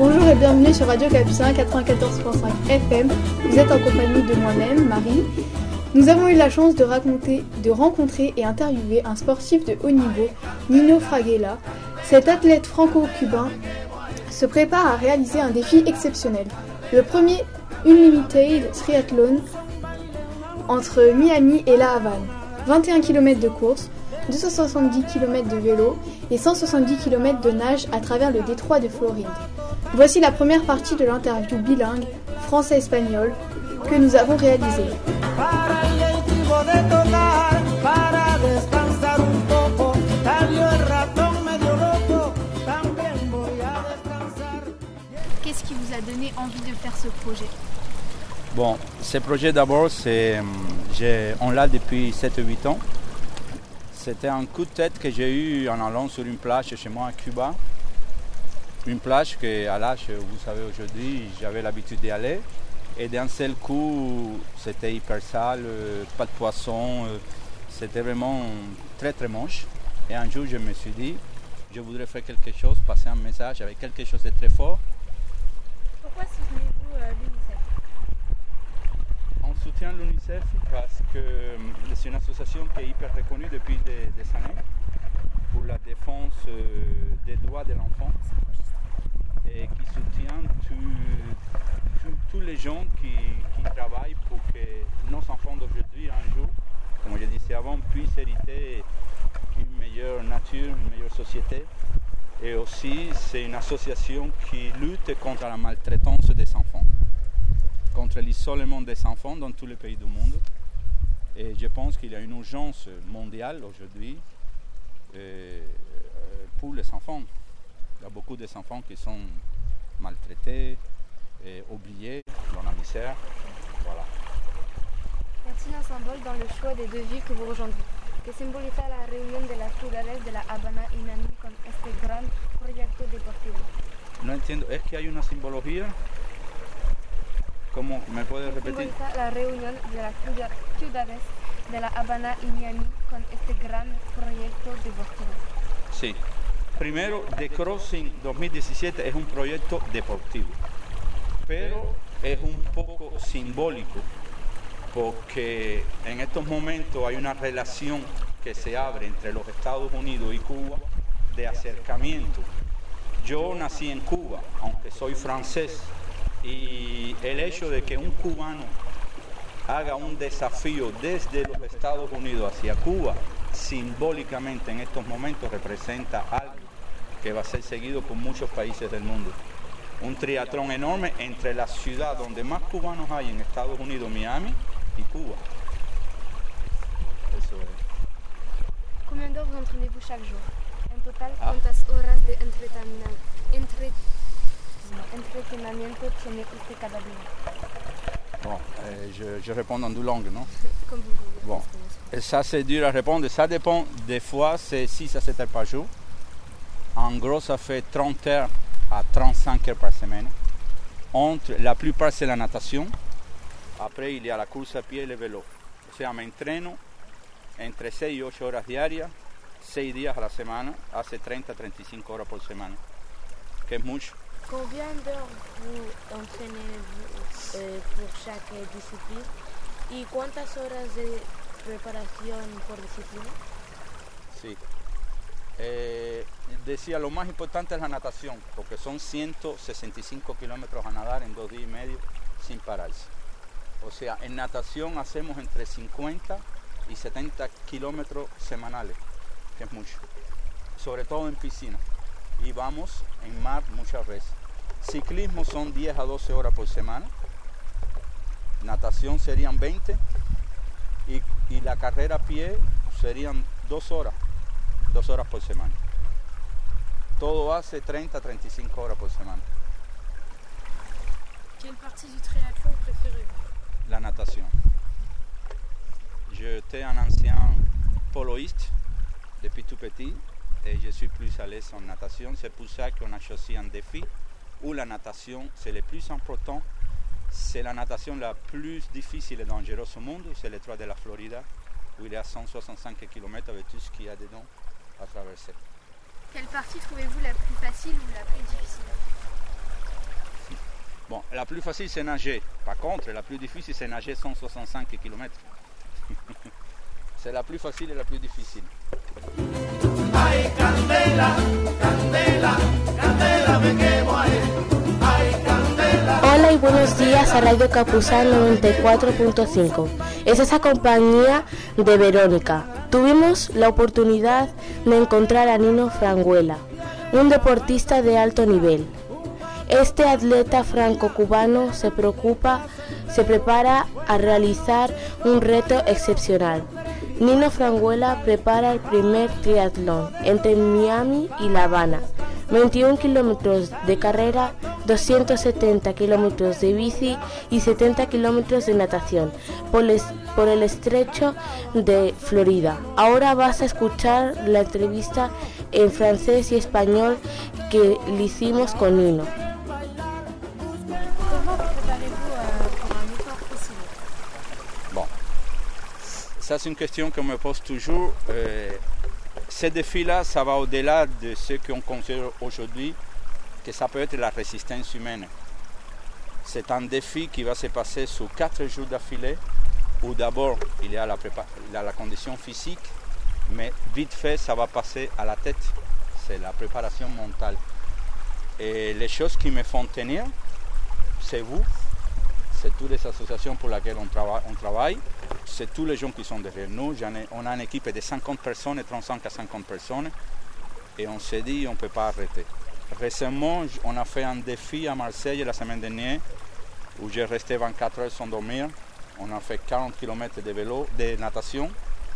Bonjour et bienvenue sur Radio Capucin 94.5 FM. Vous êtes en compagnie de moi-même, Marie. Nous avons eu la chance de rencontrer et interviewer un sportif de haut niveau, Nino Fraguela. Cet athlète franco-cubain se prépare à réaliser un défi exceptionnel. Le premier Unlimited Triathlon entre Miami et La Havane. 21 km de course, 270 km de vélo et 170 km de nage à travers le détroit de Floride. Voici la première partie de l'interview bilingue français-espagnol que nous avons réalisée. Qu'est-ce qui vous a donné envie de faire ce projet ? Bon, ce projet d'abord, on l'a depuis 7-8 ans. C'était un coup de tête que j'ai eu en allant sur une plage chez moi à Cuba. Une plage qu'à l'âge, vous savez, aujourd'hui, j'avais l'habitude d'y aller. Et d'un seul coup, c'était hyper sale, pas de poisson. C'était vraiment très très moche. Et un jour, je me suis dit, je voudrais faire quelque chose, passer un message avec quelque chose de très fort. Pourquoi soutenez-vous l'UNICEF ? On soutient l'UNICEF parce que c'est une association qui est hyper reconnue depuis des années pour la défense des droits de l'enfant et qui soutient tous les gens qui travaillent pour que nos enfants d'aujourd'hui, un jour, comme je disais avant, puissent hériter une meilleure nature, une meilleure société. Et aussi, c'est une association qui lutte contre la maltraitance des enfants, contre l'isolement des enfants dans tous les pays du monde. Et je pense qu'il y a une urgence mondiale aujourd'hui pour les enfants. Il y a beaucoup d'enfants qui sont maltraités, et oubliés dans la misère. Voilà. Y a-t-il un symbole dans le choix des deux villes que vous rejoindrez ? Que simboliza la reunión de las ciudades de La Habana y Miami con este gran proyecto deportivo? No entiendo, ¿es que hay una simbología? ¿Cómo me puedes repetir? Simboliza la reunión de las ciudades de La Habana y Miami con este gran proyecto deportivo. Sí. Primero, The Crossing 2017 es un proyecto deportivo, pero es un poco simbólico porque en estos momentos hay una relación que se abre entre los Estados Unidos y Cuba de acercamiento. Yo nací en Cuba, aunque soy francés, y el hecho de que un cubano haga un desafío desde los Estados Unidos hacia Cuba, simbólicamente en estos momentos representa algo que va a ser seguido por muchos países del mundo. Un triatlón enorme entre la ciudad donde más cubanos hay en Estados Unidos, Miami, y Cuba. Eso es. Combien d'heures vous entraînez-vous chaque jour? En total, ¿cuántas horas de entrenamiento tiene usted cada día? Bon, je réponds en deux langues, non? Comme vous voulez. Bon, et ça c'est dur à répondre. Ça dépend. Des fois, c'est 6 à 7 heures par jour. En gros, ça fait 30 heures à 35 heures par semaine. La plupart, c'est la natation. Après, il y a la course à pied et le vélo. O sea, me entreno entre 6 y 8 horas diarias, 6 días a la semana, hace 30-35 horas por semana, que es mucho. Combien d'heures vous entraînez pour chaque discipline? ¿Y cuántas horas de preparación por disciplina? Sí. Decía, lo más importante es la natación, porque son 165 kilómetros a nadar en 2 días y medio sin pararse. O sea, en natación hacemos entre 50 y 70 kilómetros semanales, que es mucho, sobre todo en piscina. Y vamos en mar muchas veces. Ciclismo son 10 a 12 horas por semana, natación serían 20 y la carrera a pie serían 2 horas por semana. Todo hace 30 a 35 horas por semana. Quelle partie du triathlon préférez-vous? La natation. J'étais un ancien poloiste depuis tout petit et je suis plus à l'aise en natation. C'est pour ça qu'on a choisi un défi où la natation, c'est le plus important. C'est la natation la plus difficile et dangereuse au monde. C'est le détroit de la Floride où il y a 165 km avec tout ce qu'il y a dedans à traverser. Quelle partie trouvez-vous la plus facile ou la plus difficile? Bon, la plus facile c'est nager. Par contre, la plus difficile c'est nager 165 km. C'est la plus facile et la plus difficile. Ay, candela, candela, candela, me quemo ahí. Ay, candela. Hola y buenos días a Radio Capuzán 94.5. Es esa compañía de Verónica. Tuvimos la oportunidad de encontrar a Nino Franguella, un deportista de alto nivel. Este atleta franco-cubano se prepara a realizar un reto excepcional. Nino Franguella prepara el primer triatlón entre Miami y La Habana. 21 kilómetros de carrera, 270 kilómetros de bici y 70 kilómetros de natación por el estrecho de Florida. Ahora vas a escuchar la entrevista en francés y español que le hicimos con Nino. Bon, ça c'est une question qu'on me pose toujours. Ces défis-là, ça va au-delà de ce qu'on considère aujourd'hui que ça peut être la résistance humaine. C'est un défi qui va se passer sur 4 jours d'affilée, où d'abord il y a la condition physique, mais vite fait ça va passer à la tête. C'est la préparation mentale. Et les choses qui me font tenir, c'est vous, c'est toutes les associations pour lesquelles on travaille, c'est tous les gens qui sont derrière nous. On a une équipe de 50 personnes, 35 à 50 personnes, et on s'est dit on ne peut pas arrêter. Récemment, on a fait un défi à Marseille la semaine dernière, où j'ai resté 24 heures sans dormir. On a fait 40 km de vélo, de natation,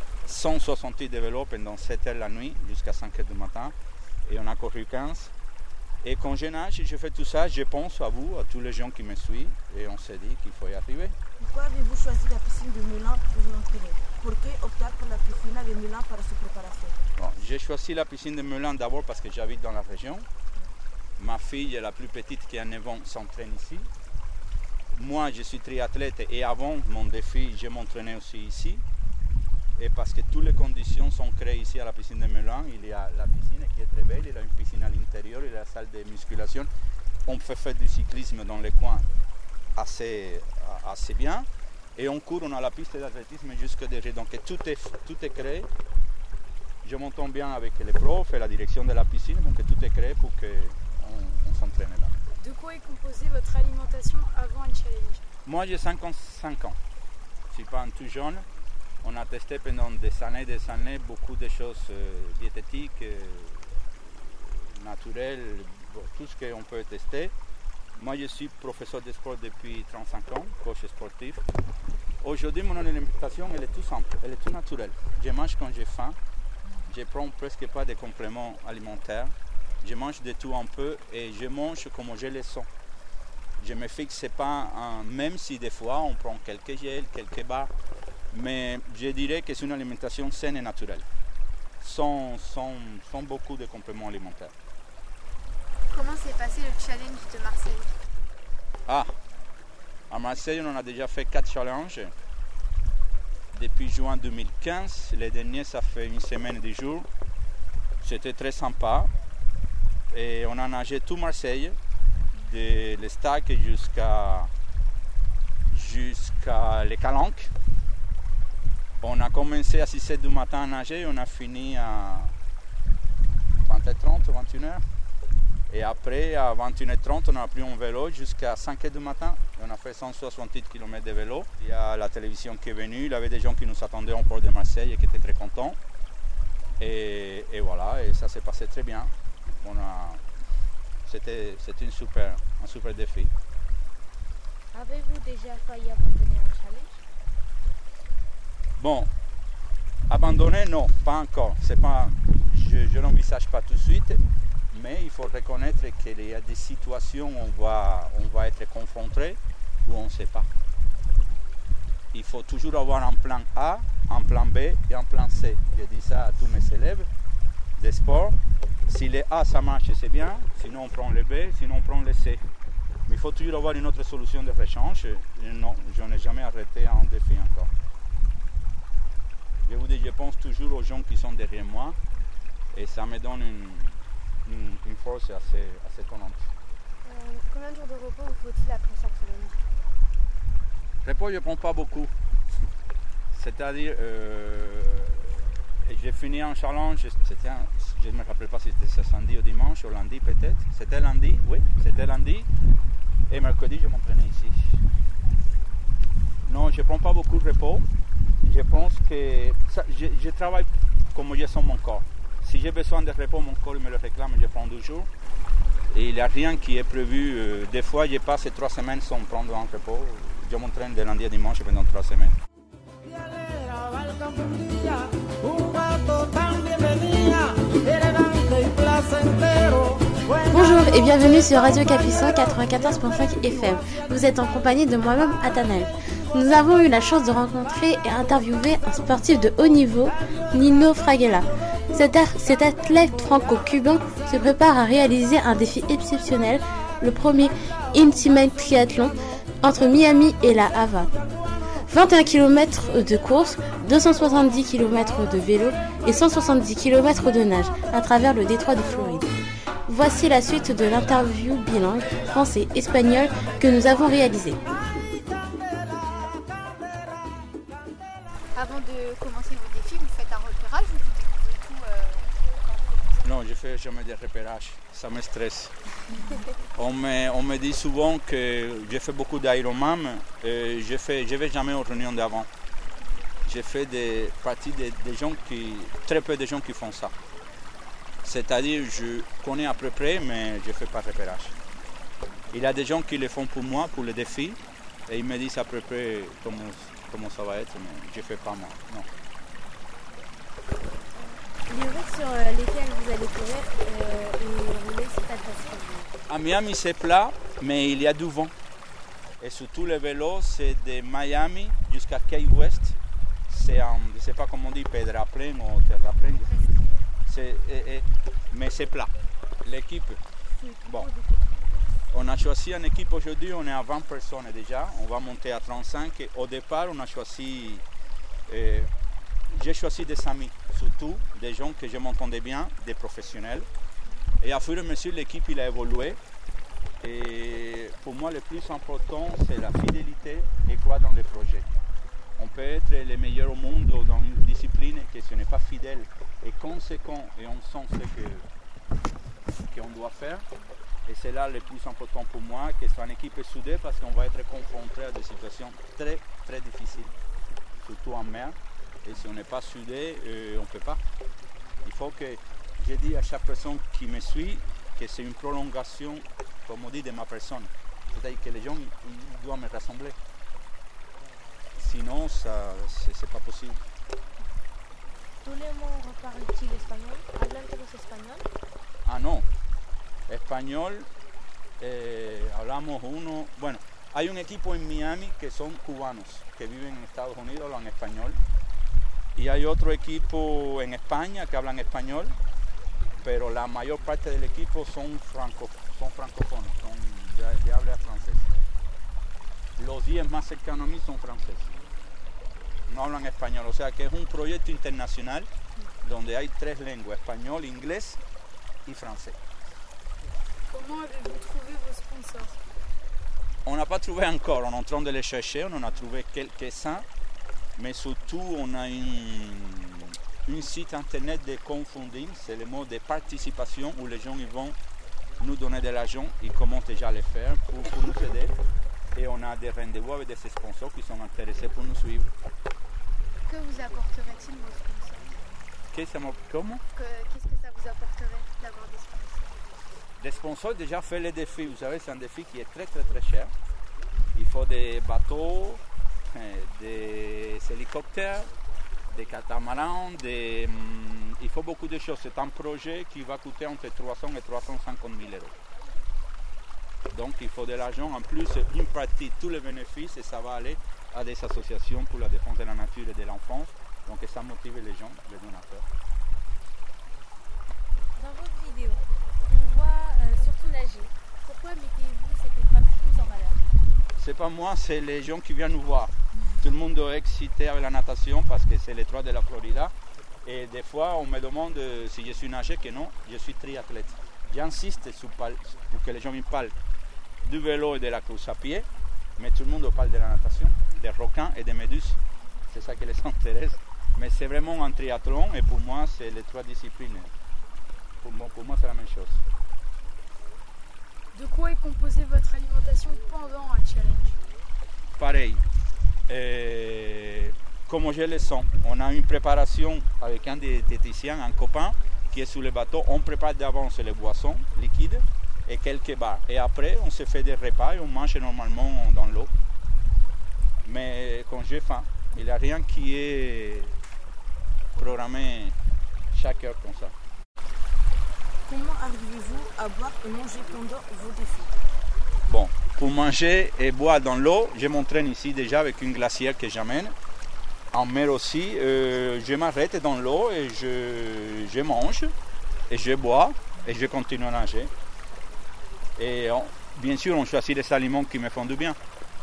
168 de vélo pendant 7 heures la nuit, jusqu'à 5 heures du matin, et on a couru 15. Et quand je nage et je fais tout ça, je pense à vous, à tous les gens qui me suivent, et on s'est dit qu'il faut y arriver. Pourquoi avez-vous choisi la piscine de Melun pour vous entraîner? Pourquoi opter pour la piscine de Melun pour sa préparation? Bon, j'ai choisi la piscine de Melun d'abord parce que j'habite dans la région. Ma fille, la plus petite qui a 9 ans, s'entraîne ici. Moi, je suis triathlète et avant mon défi, je m'entraînais aussi ici. Et parce que toutes les conditions sont créées ici à la piscine de Melun, il y a la piscine qui est très belle, il y a une piscine à l'intérieur, il y a la salle de musculation. On peut faire du cyclisme dans les coins assez bien. Et on court, on a la piste d'athlétisme jusque derrière. Donc tout est créé. Je m'entends bien avec les profs et la direction de la piscine, donc tout est créé pour qu'on s'entraîne là. De quoi est composée votre alimentation avant un challenge? Moi j'ai 55 ans, je ne suis pas un tout jeune. On a testé pendant des années beaucoup de choses diététiques, naturelles, tout ce qu'on peut tester. Moi je suis professeur de sport depuis 35 ans, coach sportif. Aujourd'hui mon alimentation elle est tout simple, elle est tout naturelle. Je mange quand j'ai faim, je ne prends presque pas de compléments alimentaires. Je mange de tout un peu et je mange comme je le sens. Je ne me fixe pas, même si des fois on prend quelques gels, quelques barres, mais je dirais que c'est une alimentation saine et naturelle, sans beaucoup de compléments alimentaires. Comment s'est passé le challenge de Marseille? À Marseille, on a déjà fait 4 challenges. Depuis juin 2015, les derniers, ça fait une semaine de jours. C'était très sympa. Et on a nagé tout Marseille, de l'Estac jusqu'à les Calanques. On a commencé à 6h du matin à nager, on a fini à 20h30, 21h. Et après, à 21h30, on a pris un vélo jusqu'à 5h du matin. On a fait 168 km de vélo. Il y a la télévision qui est venue, il y avait des gens qui nous attendaient au port de Marseille et qui étaient très contents. Et voilà, et ça s'est passé très bien. C'était un super défi. Avez-vous déjà failli abandonner un challenge? Bon, abandonner, non, pas encore. Je n'envisage pas tout de suite, mais il faut reconnaître qu'il y a des situations où on va être confronté où on ne sait pas. Il faut toujours avoir un plan A, un plan B et un plan C. Je dis ça à tous mes élèves de sport. Si le A ça marche, c'est bien, sinon on prend le B, sinon on prend le C. Mais il faut toujours avoir une autre solution de rechange. Non, je n'ai jamais arrêté un défi encore. Je vous dis, je pense toujours aux gens qui sont derrière moi et ça me donne une force assez étonnante. Combien de jours de repos vous faut-il après chaque challenge? Repos, je ne prends pas beaucoup. C'est-à-dire, j'ai fini un challenge, je ne me rappelle pas si c'était ce samedi ou dimanche, ou lundi peut-être. C'était lundi, oui, c'était lundi. Et mercredi, je m'entraînais ici. Non, je ne prends pas beaucoup de repos. Je pense que je travaille comme je sens mon corps. Si j'ai besoin de repos, mon corps me le réclame, je prends 2 jours. Et il n'y a rien qui est prévu. Des fois, je passe 3 semaines sans prendre un repos. Je m'entraîne de lundi à dimanche pendant 3 semaines. Bonjour et bienvenue sur Radio Capucin 94.5 FM. Vous êtes en compagnie de moi-même, Athanel. Nous avons eu la chance de rencontrer et interviewer un sportif de haut niveau, Nino Fraguela. Cet athlète franco-cubain se prépare à réaliser un défi exceptionnel, le premier Ultimate Triathlon entre Miami et La Havane. 21 km de course, 270 km de vélo et 170 km de nage à travers le détroit de Floride. Voici la suite de l'interview bilingue français-espagnol que nous avons réalisée. Avant de commencer vos défis, vous faites un repérage ou vous découvrez tout quand vous commencez? Non, je ne fais jamais de repérage, ça me stresse. On me dit souvent que je fais beaucoup d'Ironman et je ne vais jamais aux réunions d'avant. Je fais partie des gens très peu de gens qui font ça. C'est-à-dire, je connais à peu près, mais je ne fais pas de repérage. Il y a des gens qui le font pour moi, pour le défi, et ils me disent à peu près comment ça va être, mais je ne fais pas moi, non. Les routes sur lesquelles vous allez courir et rouler, c'est pas facile. À Miami, c'est plat, mais il y a du vent. Et surtout, le vélo, c'est de Miami jusqu'à Key West. C'est un, je ne sais pas comment on dit, terraplène ou terraplène. Mais c'est plat. L'équipe, bon, on a choisi une équipe aujourd'hui, on est à 20 personnes déjà, on va monter à 35. Et au départ, on a choisi, j'ai choisi des amis, surtout des gens que je m'entendais bien, des professionnels. Et à fur et à mesure, l'équipe il a évolué. Et pour moi, le plus important, c'est la fidélité et croire dans le projet. On peut être les meilleurs au monde dans une discipline et que si on n'est pas fidèle et conséquent et on sent ce qu'on doit faire. Et c'est là le plus important pour moi, que ce soit une équipe soudée parce qu'on va être confronté à des situations très très difficiles, surtout en mer. Et si on n'est pas soudé, on ne peut pas. Il faut que je dise à chaque personne qui me suit que c'est une prolongation, comme on dit, de ma personne. C'est-à-dire que les gens ils doivent me rassembler. Sinon, c'est pas possible. ¿Tú le parles-tu español? ¿Hablan todos español? Ah, no. Español, hablamos bueno, hay un equipo en Miami que son cubanos, que viven en Estados Unidos, hablan español. Y hay otro equipo en España que hablan español, pero la mayor parte del equipo son francófonos, de habla francesa. Los 10 más cercanos a mí son franceses. No hablan español, o sea que es un proyecto internacional donde hay 3 lenguas, español, inglés y francés. Comment avez-vous trouvé vos sponsors? On n'a pas trouvé encore, on est en train de les chercher, on en a trouvé quelques-uns, mais surtout on a un site internet de crowdfunding, c'est le mot de participation où les gens ils vont nous donner de l'argent, ils commencent déjà à le faire pour nous aider. Et on a des rendez-vous avec des sponsors qui sont intéressés pour nous suivre. Que vous apporterait-il vos sponsors? Comment? Qu'est-ce que ça vous apporterait d'avoir des sponsors? Des sponsors déjà fait le défi. Vous savez, c'est un défi qui est très très très cher. Il faut des bateaux, des hélicoptères, des catamarans, il faut beaucoup de choses. C'est un projet qui va coûter entre 300 et 350 000 euros. Donc il faut de l'argent, en plus une partie, tous les bénéfices, et ça va aller à des associations pour la défense de la nature et de l'enfance. Donc ça motive les gens, les donateurs. Dans votre vidéo, on voit surtout nager. Pourquoi mettez-vous cette épreuve plus en valeur? C'est pas moi, c'est les gens qui viennent nous voir. Tout le monde est excité avec la natation parce que c'est les trois de la Florida. Et des fois, on me demande si je suis nageur, que non, je suis triathlète. J'insiste pour que les gens me parlent du vélo et de la course à pied, mais tout le monde parle de la natation, des requins et des méduses. C'est ça qui les intéresse. Mais c'est vraiment un triathlon et pour moi, c'est les trois disciplines. Pour moi, c'est la même chose. De quoi est composée votre alimentation pendant un challenge? Pareil. Comme je le sens, on a une préparation avec un diététicien, un copain qui est sur le bateau. On prépare d'avance les boissons liquides et quelques bars. Et après, on se fait des repas et on mange normalement dans l'eau. Mais quand j'ai faim, il n'y a rien qui est programmé chaque heure comme ça. Comment arrivez-vous à boire et manger pendant vos défis? Bon, pour manger et boire dans l'eau, je m'entraîne ici déjà avec une glacière que j'amène. En mer aussi, je m'arrête dans l'eau et je mange et je bois et je continue à nager. Et bien sûr, on choisit des aliments qui me font du bien.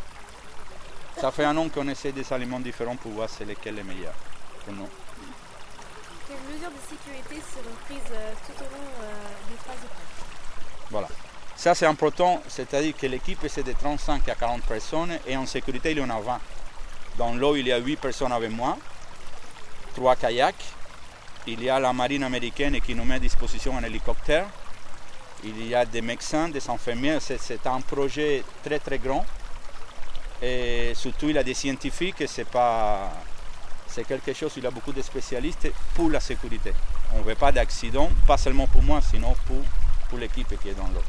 Ça fait un an qu'on essaie des aliments différents pour voir c'est lequel est meilleur pour nous. Quelles mesures de sécurité seront prises tout au long des phases de presse? Voilà. Ça c'est important, c'est-à-dire que l'équipe c'est de 35 à 40 personnes et en sécurité il y en a 20. Dans l'eau il y a 8 personnes avec moi, 3 kayaks, il y a la marine américaine qui nous met à disposition un hélicoptère, il y a des médecins, des infirmières, c'est un projet très très grand et surtout il y a des scientifiques, c'est quelque chose, il y a beaucoup de spécialistes pour la sécurité. On ne veut pas d'accident, pas seulement pour moi, sinon pour l'équipe qui est dans l'eau.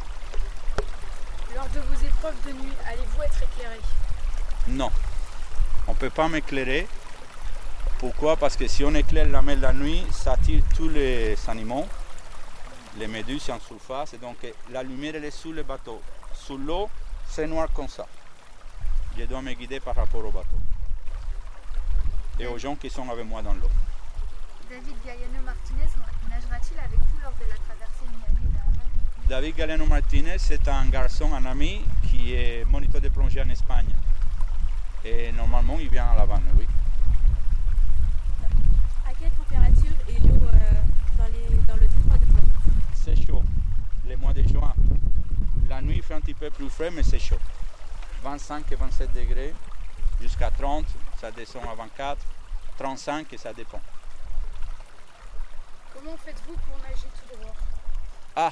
Lors de vos épreuves de nuit, allez-vous être éclairé? Non, on ne peut pas m'éclairer. Pourquoi? Parce que si on éclaire la mer la nuit, ça attire tous les animaux, les méduses en surface, et donc la lumière elle est sur le bateau. Sous l'eau, c'est noir comme ça. Je dois me guider par rapport au bateau et aux gens qui sont avec moi dans l'eau. David Galliano-Martinez nagera-t-il avec vous lors de la traversée Miami de Havane? David Galliano-Martinez, c'est un garçon, un ami qui est moniteur de plongée en Espagne. Et normalement, il vient à La Havane, oui. À quelle température est l'eau dans le détroit de Floride? C'est chaud, les mois de juin. La nuit, il fait un petit peu plus frais, mais c'est chaud. 25 et 27 degrés, jusqu'à 30, ça descend à 24, 35 et ça dépend. Comment faites-vous pour nager tout droit? Ah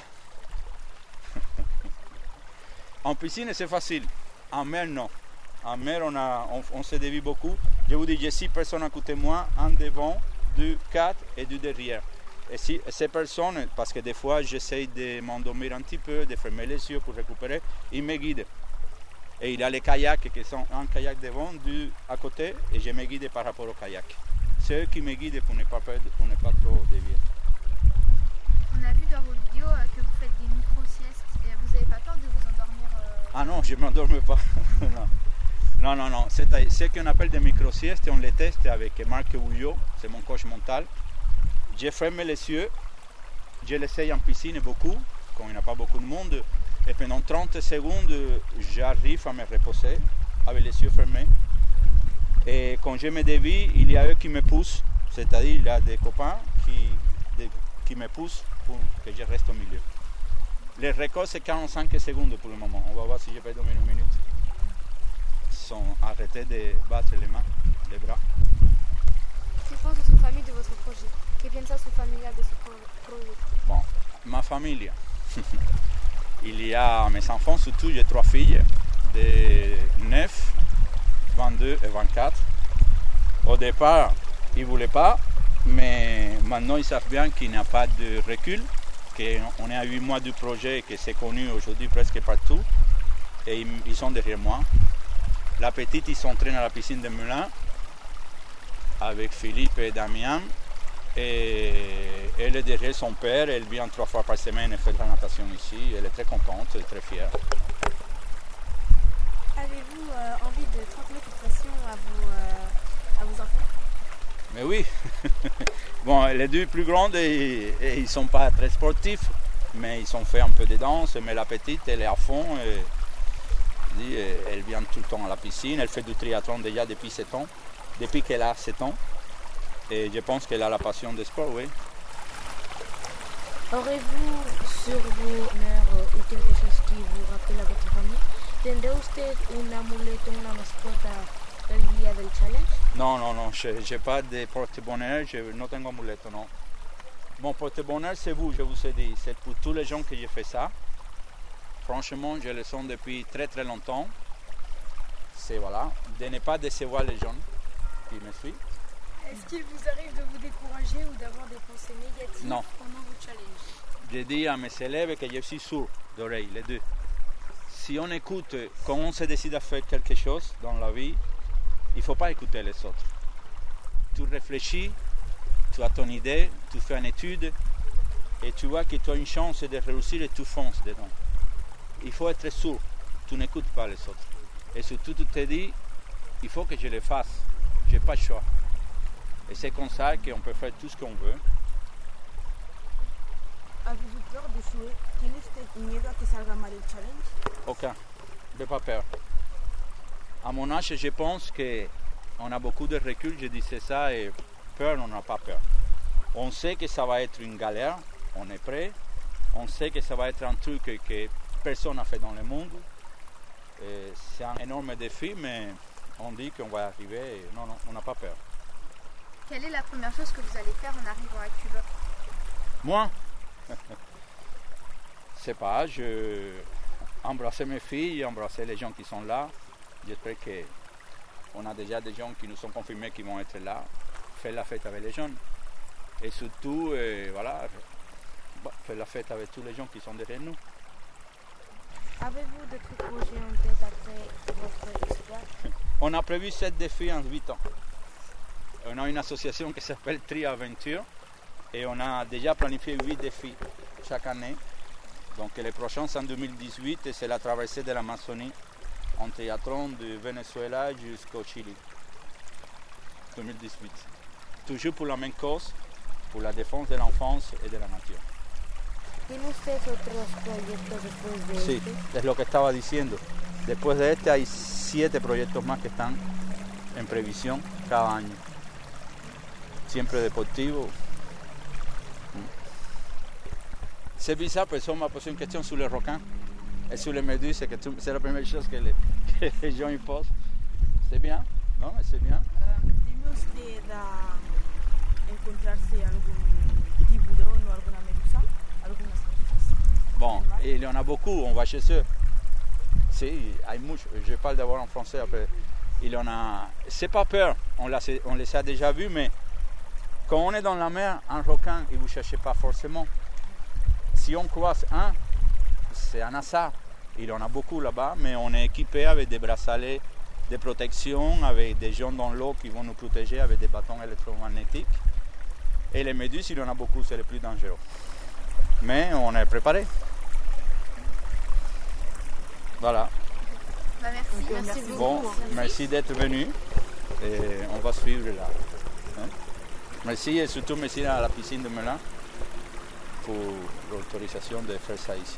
En piscine, c'est facile. En mer, non. En mer, on se dévie beaucoup. Je vous dis, j'ai 6 personnes à côté de moi, un devant, 2, 4 et 2 derrière. Et ces personnes, parce que des fois, j'essaye de m'endormir un petit peu, de fermer les yeux pour récupérer, ils me guident. Et il y a les kayaks qui sont un kayak devant, 2 à côté, et je me guide par rapport au kayak. C'est eux qui me guident pour ne pas perdre, pour ne pas trop dévier. On a vu dans vos vidéos que vous faites des micro-siestes et vous n'avez pas peur de vous endormir Ah non, je ne m'endorme pas. Non. C'est ce qu'on appelle des micro-siestes et on les teste avec Marc Houillot, c'est mon coach mental. Je ferme les yeux, je l'essaye en piscine beaucoup, quand il n'y a pas beaucoup de monde. Et pendant 30 secondes, j'arrive à me reposer avec les yeux fermés. Et quand je me dévie, il y a eux qui me poussent, c'est-à-dire il y a des copains qui me poussent pour que je reste au milieu. Les records, c'est 45 secondes pour le moment. On va voir si je peux dormir une minute. Ils sont arrêtés de battre les mains, les bras. Que pense votre famille de votre projet? Que piensa su familia de su proyecto? Bon, ma famille. Il y a mes enfants, surtout j'ai 3 filles de 9, 22 et 24. Au départ, ils ne voulaient pas, mais maintenant ils savent bien qu'il n'y a pas de recul, qu'on est à 8 mois du projet et que c'est connu aujourd'hui presque partout. Et ils sont derrière moi. La petite, ils s'entraînent à la piscine de Melun avec Philippe et Damien. Et elle est derrière son père, elle vient 3 fois par semaine et fait de la natation ici. Elle est très contente, elle est très fière. Avez-vous envie de transmettre cette passion à vos enfants? Mais oui. Bon, les 2 plus grandes, et ils ne sont pas très sportifs, mais ils ont fait un peu de danse. Mais la petite, elle est à fond. Elle vient tout le temps à la piscine. Elle fait du triathlon déjà depuis 7 ans, depuis qu'elle a 7 ans. Et je pense qu'elle a la passion du sport, oui. Aurez-vous sur vos mères ou quelque chose qui vous rappelle à votre famille? ¿Tendrá usted un amuleto, una mascota el día del challenge? Non, je n'ai pas de porte-bonheur, je ne tengo amuleto, non. Mon porte-bonheur, c'est vous, je vous ai dit. C'est pour tous les gens que j'ai fait ça. Franchement, je le sens depuis très très longtemps. C'est voilà, de ne pas décevoir les gens qui me suivent. Est-ce qu'il vous arrive de vous décourager ou d'avoir des pensées négatives Non. pendant vos challenges? Je dis à mes élèves que je suis sourd d'oreille, les deux. Si on écoute, quand on se décide à faire quelque chose dans la vie, il ne faut pas écouter les autres. Tu réfléchis, tu as ton idée, tu fais une étude et tu vois que tu as une chance de réussir et tu fonces dedans. Il faut être sourd, tu n'écoutes pas les autres. Et surtout, tu te dis, il faut que je le fasse, je n'ai pas le choix. Et c'est comme ça qu'on peut faire tout ce qu'on veut. ¿Avez-vous peur d'échouer? ¿Tiene usted miedo a que salga mal el challenge? Aucun, n'ai pas peur. À mon âge, je pense qu'on a beaucoup de recul, je disais ça, et peur, on n'a pas peur. On sait que ça va être une galère, on est prêt. On sait que ça va être un truc que personne n'a fait dans le monde. C'est un énorme défi, mais on dit qu'on va arriver. Et non, on n'a pas peur. Quelle est la première chose que vous allez faire en arrivant à Cuba? Moi, je sais pas, je embrasser mes filles, embrasser les gens qui sont là. J'espère qu'on a déjà des gens qui nous sont confirmés qui vont être là, faire la fête avec les jeunes. Et surtout, voilà, faire la fête avec tous les gens qui sont derrière nous. Avez-vous d'autres projets en tête après votre histoire? On a prévu 7 défis en 8 ans. On a une association qui s'appelle Tri Aventure et on a déjà planifié 8 défis chaque année. Donc les prochains c'est en 2018 et c'est la traversée de l'Amazonie en triathlon du Venezuela jusqu'au Chili. 2018. Toujours pour la même cause, pour la défense de l'enfance et de la nature. ¿Tiene usted otros proyectos después de Sí, este? es lo que estaba diciendo. Después de este hay 7 proyectos más que están en previsión cada año. Siempre deportivo. C'est bizarre, personne m'a posé une question sur les requins et sur les méduses, c'est la première chose que les gens y posent. C'est bien, non? C'est bien. ¿Tiene usted a encontrarse algún tiburón o alguna medusa? ¿Algunas medusas? Bon, et il y en a beaucoup, on va chez eux. Si, hay mucho. Je parle d'abord en français après. Il y en a. C'est pas peur, on les a déjà vus, mais quand on est dans la mer, un requin, il ne vous cherchez pas forcément. Si on croise un, c'est un hasard. Il y en a beaucoup là-bas, mais on est équipé avec des bracelets de protection, avec des gens dans l'eau qui vont nous protéger avec des bâtons électromagnétiques. Et les méduses, il y en a beaucoup, c'est les plus dangereux. Mais on est préparé. Voilà. Bah, merci, Ok, merci merci beaucoup. Bon, merci d'être venu. Et on va suivre là. Hein? Merci et surtout merci à la piscine de Melun pour l'autorisation de faire ça ici.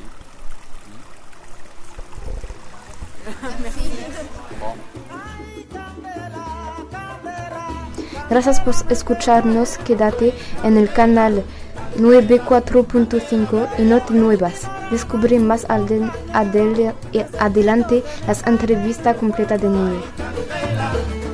Bon. Gracias por escucharnos. Quédate en el canal 94.5 y no te muevas. Descubrí más adelante las entrevistas completas de Niño.